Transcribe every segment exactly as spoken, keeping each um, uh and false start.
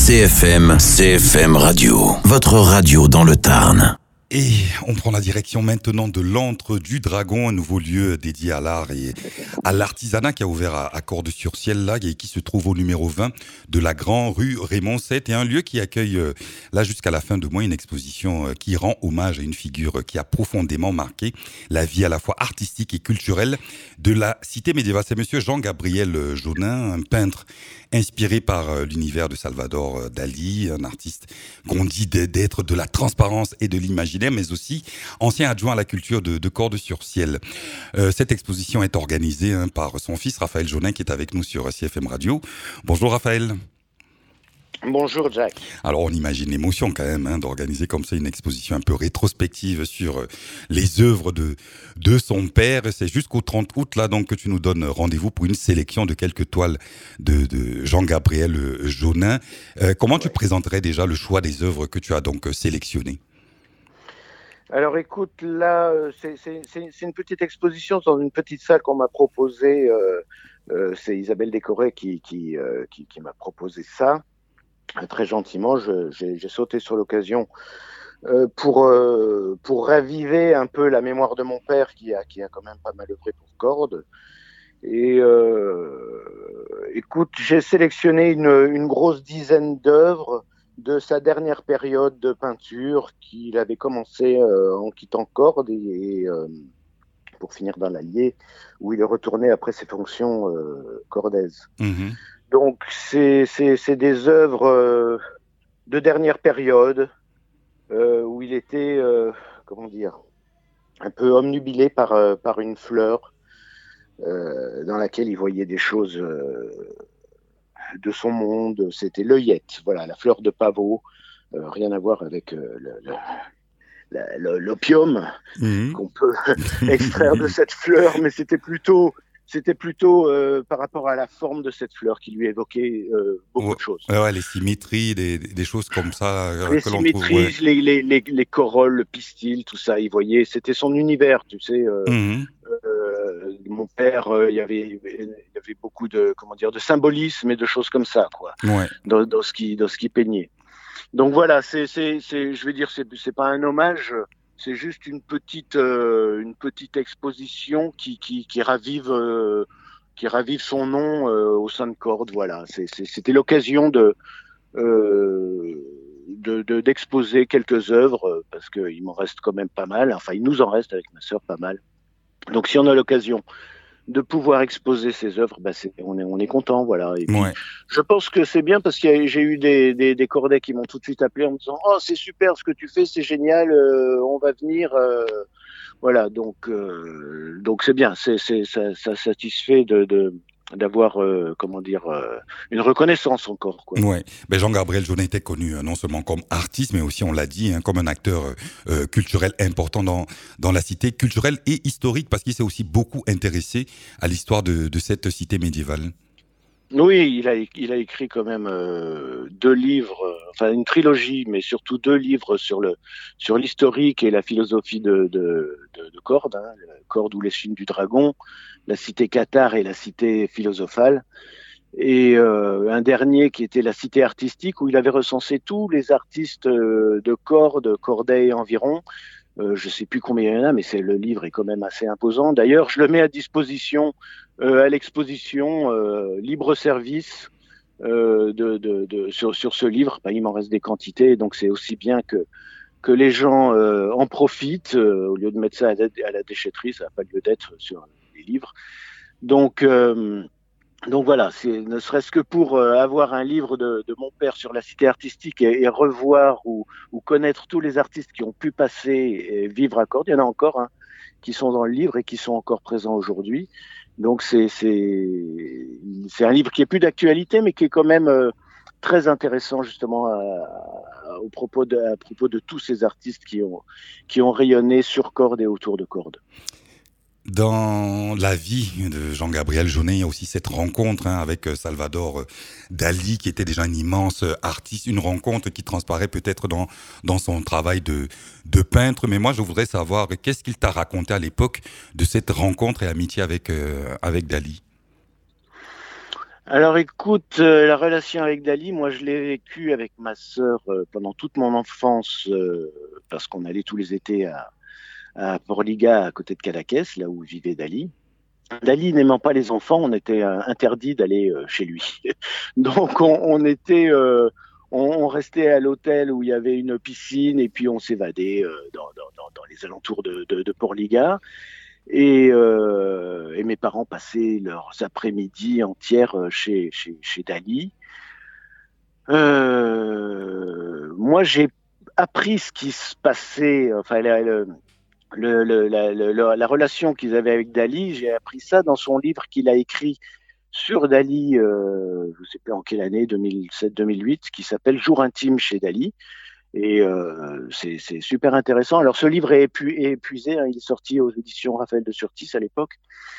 C F M, C F M Radio, votre radio dans le Tarn. Et on prend la direction maintenant de l'Antre du Dragon, un nouveau lieu dédié à l'art et à l'artisanat qui a ouvert à, à Cordes-sur-Ciel là, et qui se trouve au numéro vingt de la Grande Rue Raymond sept, et un lieu qui accueille euh, là jusqu'à la fin de mois une exposition euh, qui rend hommage à une figure qui a profondément marqué la vie à la fois artistique et culturelle de la cité médiévale. C'est monsieur Jean-Gabriel Jaunin, un peintre inspiré par euh, l'univers de Salvador Dali, un artiste qu'on dit d'être de la transparence et de l'imaginaire, mais aussi ancien adjoint à la culture de, de Cordes-sur-Ciel. Euh, cette exposition est organisée hein, par son fils Raphaël Jaunin qui est avec nous sur C F M Radio. Bonjour Raphaël. Bonjour Jack. Alors on imagine l'émotion quand même hein, d'organiser comme ça une exposition un peu rétrospective sur euh, les œuvres de, de son père. C'est jusqu'au trente août là donc que tu nous donnes rendez-vous pour une sélection de quelques toiles de, de Jean-Gabriel Jaunin. Euh, comment ouais. tu présenterais déjà le choix des œuvres que tu as donc sélectionnées ? Alors écoute, là, c'est, c'est, c'est une petite exposition dans une petite salle qu'on m'a proposée. Euh, euh, c'est Isabelle Décoré qui, qui, euh, qui, qui m'a proposé ça. Euh, très gentiment, je, j'ai, j'ai sauté sur l'occasion euh, pour, euh, pour raviver un peu la mémoire de mon père qui a, qui a quand même pas mal œuvré pour Cordes. Et euh, écoute, j'ai sélectionné une, une grosse dizaine d'œuvres de sa dernière période de peinture qu'il avait commencé euh, en quittant Cordes et, et euh, pour finir dans l'Allier où il est retourné après ses fonctions euh, cordaises. Mmh. Donc c'est, c'est, c'est des œuvres euh, de dernière période euh, où il était, euh, comment dire, un peu omnubilé par, euh, par une fleur euh, dans laquelle il voyait des choses euh, de son monde. C'était l'œillette, voilà, la fleur de pavot, euh, rien à voir avec euh, le, le, la, le, l'opium mmh. qu'on peut extraire de cette fleur, mais c'était plutôt, c'était plutôt euh, par rapport à la forme de cette fleur qui lui évoquait euh, beaucoup ouais, de choses. Ouais, les symétries, des, des choses comme ça. Euh, les que symétries, l'on trouve, ouais. les, les, les, les corolles, le pistil, tout ça, il voyait, c'était son univers, tu sais. Euh, mmh. Euh, mon père, euh, il y avait, il y avait beaucoup de, comment dire, de symbolisme et de choses comme ça, quoi, ouais. dans, dans ce qui, dans ce qui peignait. Donc voilà, c'est, c'est, c'est, je veux dire, c'est, c'est pas un hommage, c'est juste une petite, euh, une petite exposition qui, qui, qui ravive, euh, qui ravive son nom euh, au sein de Cordes. Voilà, c'est, c'est, c'était l'occasion de, euh, de, de, d'exposer quelques œuvres parce qu'il m'en reste quand même pas mal. Enfin, il nous en reste avec ma sœur pas mal. Donc, si on a l'occasion de pouvoir exposer ces œuvres, bah c'est, on est, on est content, voilà. Et puis, ouais. je pense que c'est bien parce que j'ai eu des, des, des Cordais qui m'ont tout de suite appelé en me disant, oh, c'est super ce que tu fais, c'est génial, euh, on va venir, euh, voilà. Donc, euh, donc c'est bien, c'est, c'est, ça, ça satisfait de, de d'avoir, euh, comment dire, euh, une reconnaissance encore, quoi. Ouais. Ben Jean-Gabriel Jaunin était connu euh, non seulement comme artiste, mais aussi, on l'a dit, hein, comme un acteur euh, culturel important dans dans la cité, culturelle et historique, parce qu'il s'est aussi beaucoup intéressé à l'histoire de, de cette cité médiévale. Oui, il a, il a écrit quand même euh, deux livres, euh, enfin une trilogie, mais surtout deux livres sur le sur l'historique et la philosophie de de, de, de Cordes, hein, Cordes ou les Chines du Dragon, la cité cathare et la cité philosophale, et euh, un dernier qui était la cité artistique où il avait recensé tous les artistes euh, de Cordes, Corday et environ. Euh, je sais plus combien il y en a, mais c'est, le livre est quand même assez imposant. D'ailleurs, je le mets à disposition euh, à l'exposition euh, libre service euh, de, de, de, sur, sur ce livre. Ben, il m'en reste des quantités, donc c'est aussi bien que, que les gens euh, en profitent euh, au lieu de mettre ça à la, à la déchetterie. Ça n'a pas lieu d'être sur les livres. Donc, euh, donc voilà, c'est ne serait-ce que pour euh, avoir un livre de, de mon père sur la cité artistique et, et revoir ou, ou connaître tous les artistes qui ont pu passer et vivre à Cordes. Il y en a encore hein, qui sont dans le livre et qui sont encore présents aujourd'hui. Donc c'est c'est c'est un livre qui est plus d'actualité, mais qui est quand même euh, très intéressant justement à, à, au propos de à propos de tous ces artistes qui ont qui ont rayonné sur Cordes et autour de Cordes. Dans la vie de Jean-Gabriel Jaunin, il y a aussi cette rencontre hein, avec Salvador Dali, qui était déjà un immense artiste, une rencontre qui transparaît peut-être dans dans son travail de de peintre. Mais moi, je voudrais savoir qu'est-ce qu'il t'a raconté à l'époque de cette rencontre et amitié avec euh, avec Dali. Alors écoute, euh, la relation avec Dali, moi je l'ai vécue avec ma sœur euh, pendant toute mon enfance, euh, parce qu'on allait tous les étés à, à Porliga, à côté de Cadaqués, là où vivait Dali. Dali n'aimant pas les enfants, on était euh, interdit d'aller euh, chez lui. Donc on, on était, euh, on, on restait à l'hôtel où il y avait une piscine et puis on s'évadait euh, dans, dans, dans, dans les alentours de, de, de Porliga. Et, euh, et mes parents passaient leurs après-midi entières chez, chez, chez Dali. Euh, moi, j'ai appris ce qui se passait, enfin, la, le, le, le, la, le, la relation qu'ils avaient avec Dali. J'ai appris ça dans son livre qu'il a écrit sur Dali, euh, je ne sais plus en quelle année, deux mille sept deux mille huit, qui s'appelle Jour intime chez Dali. Et euh, c'est, c'est super intéressant. Alors, ce livre est, épu, est épuisé. Hein, il est sorti aux éditions Raphaël de Surtis à l'époque.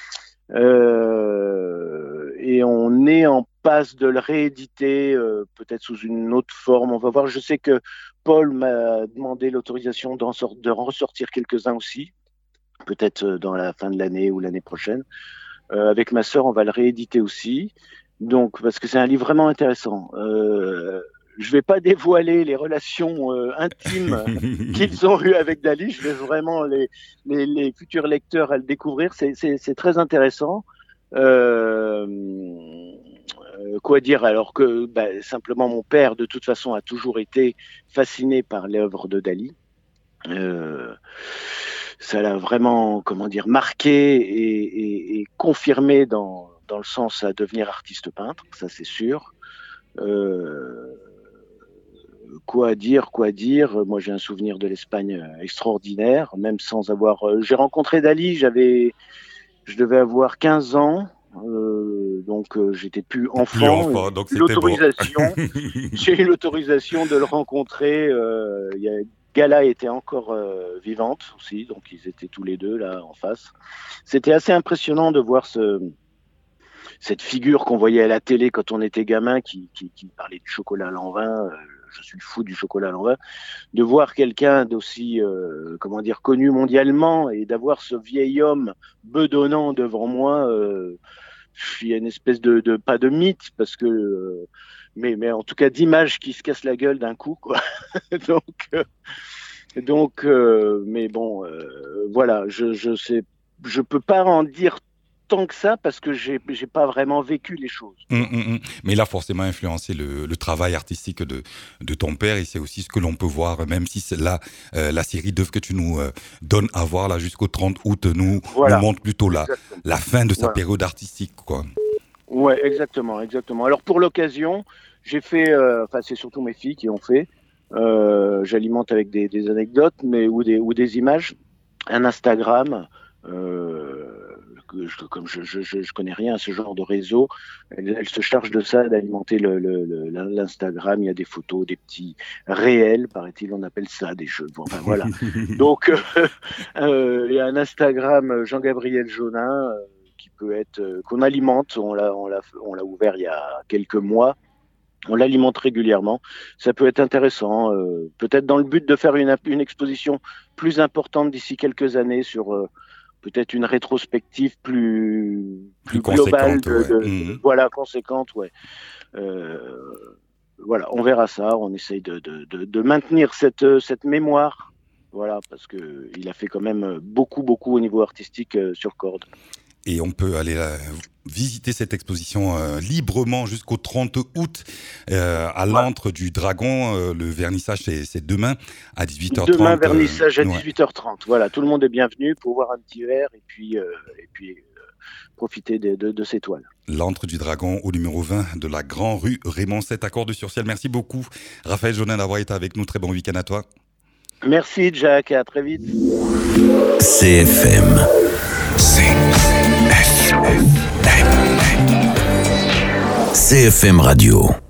Euh, et on est en passe de le rééditer, euh, peut-être sous une autre forme. On va voir. Je sais que Paul m'a demandé l'autorisation d'en, sort, d'en ressortir quelques-uns aussi, peut-être dans la fin de l'année ou l'année prochaine. Euh, avec ma sœur, on va le rééditer aussi. Donc, parce que c'est un livre vraiment intéressant. Euh, Je vais pas dévoiler les relations euh, intimes qu'ils ont eues avec Dali. Je laisse vraiment les, les, les futurs lecteurs à le découvrir. C'est, c'est, c'est très intéressant. Euh, euh, quoi dire alors que bah, simplement mon père, de toute façon, a toujours été fasciné par l'œuvre de Dali. Euh, ça l'a vraiment, comment dire, marqué et, et, et confirmé dans, dans le sens à devenir artiste peintre. Ça, c'est sûr. Euh, Quoi dire, quoi dire. Moi, j'ai un souvenir de l'Espagne extraordinaire, même sans avoir. J'ai rencontré Dali, j'avais, je devais avoir quinze ans, euh, donc euh, j'étais plus enfant. Plus enfant, donc c'était l'autorisation, bon. J'ai eu l'autorisation de le rencontrer. Euh, il y a, Gala était encore euh, vivante aussi, donc ils étaient tous les deux là en face. C'était assez impressionnant de voir ce. Cette figure qu'on voyait à la télé quand on était gamin, qui, qui, qui parlait du chocolat à l'envin, euh, je suis fou du chocolat à l'envin, de voir quelqu'un d'aussi, euh, comment dire, connu mondialement et d'avoir ce vieil homme bedonnant devant moi, euh, il y a une espèce de, de pas de mythe, parce que, euh, mais, mais en tout cas d'image qui se casse la gueule d'un coup, quoi. donc, euh, donc, euh, mais bon, euh, voilà, je, je sais, je peux pas en dire tant que ça parce que j'ai j'ai pas vraiment vécu les choses. Mmh, mmh. Mais il a forcément influencé le, le travail artistique de, de ton père et c'est aussi ce que l'on peut voir, même si c'est là, euh, la série d'œuvres que tu nous euh, donnes à voir là jusqu'au trente août nous, voilà. nous montre plutôt la, la fin de sa voilà. période artistique, quoi. Ouais, exactement, exactement. Alors pour l'occasion, j'ai fait, euh, enfin c'est surtout mes filles qui ont fait, euh, j'alimente avec des, des anecdotes mais, ou, des, ou des images, un Instagram, euh, que je, comme je, je, je connais rien à ce genre de réseau, elle, elle se charge de ça, d'alimenter le, le, le, l'Instagram. Il y a des photos, des petits réels, paraît-il, on appelle ça des jeux. Bon, enfin voilà. Donc, euh, euh, il y a un Instagram Jean-Gabriel Jonin euh, qui peut être, euh, qu'on alimente. On l'a, on l'a, on l'a ouvert il y a quelques mois. On l'alimente régulièrement. Ça peut être intéressant, euh, peut-être dans le but de faire une, une exposition plus importante d'ici quelques années sur euh, peut-être une rétrospective plus, plus, plus globale, de, de, ouais. mmh. voilà, conséquente, ouais. Euh, voilà, on verra ça. On essaye de, de, de, de maintenir cette, cette mémoire, voilà, parce que il a fait quand même beaucoup, beaucoup au niveau artistique euh, sur corde. Et on peut aller euh, visiter cette exposition euh, librement jusqu'au trente août euh, à l'antre du Dragon. Euh, le vernissage, c'est, c'est demain à dix-huit heures trente. Demain, vernissage euh, à dix-huit heures trente. Ouais. Voilà, tout le monde est bienvenu pour boire un petit verre et puis, euh, et puis euh, profiter de, de, de ces toiles. L'antre du Dragon au numéro vingt de la Grand Rue Raymond sept à Cordes-sur-Ciel. Merci beaucoup, Raphaël Jonin, d'avoir été avec nous. Très bon week-end à toi. Merci, Jack, et à très vite. C F M. C F M. C F M Radio.